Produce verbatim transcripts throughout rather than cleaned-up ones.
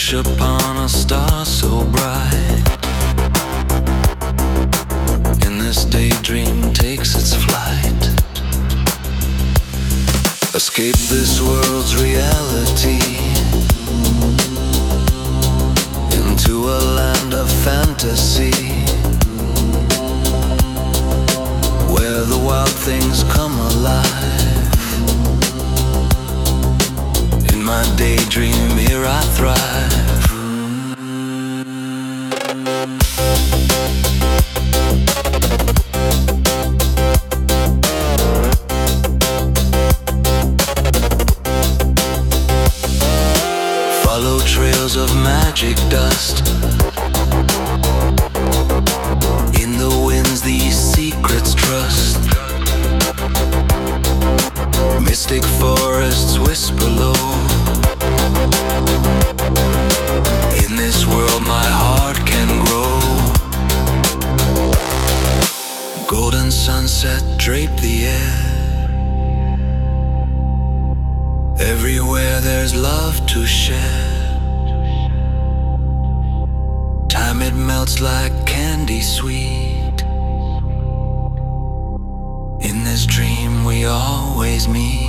wish upon a star so bright, and this daydream takes its flight. Escape this world's reality into a land of fantasy, where the wild things come alive. In my daydream, here I thrive. Follow trails of magic dust. In the winds these secrets trust. Mystic forests whisper low. In this world my heart can grow. Golden sunset drape the air. Everywhere there's love to share. Time it melts like candy sweet. In this dream we always meet.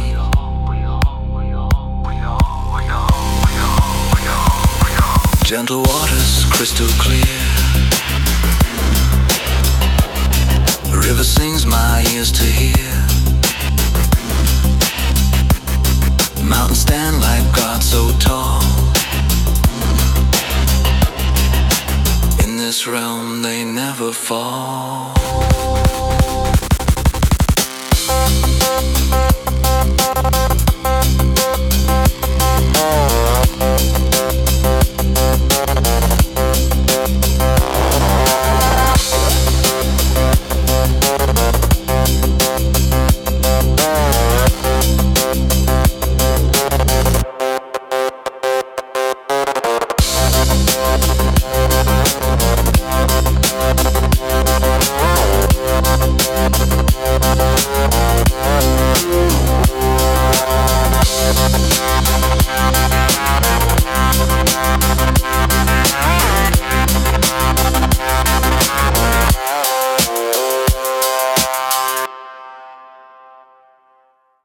Gentle waters crystal clear. The river sings my ears to hear. Mountains stand like God so tall. In this realm they never fall.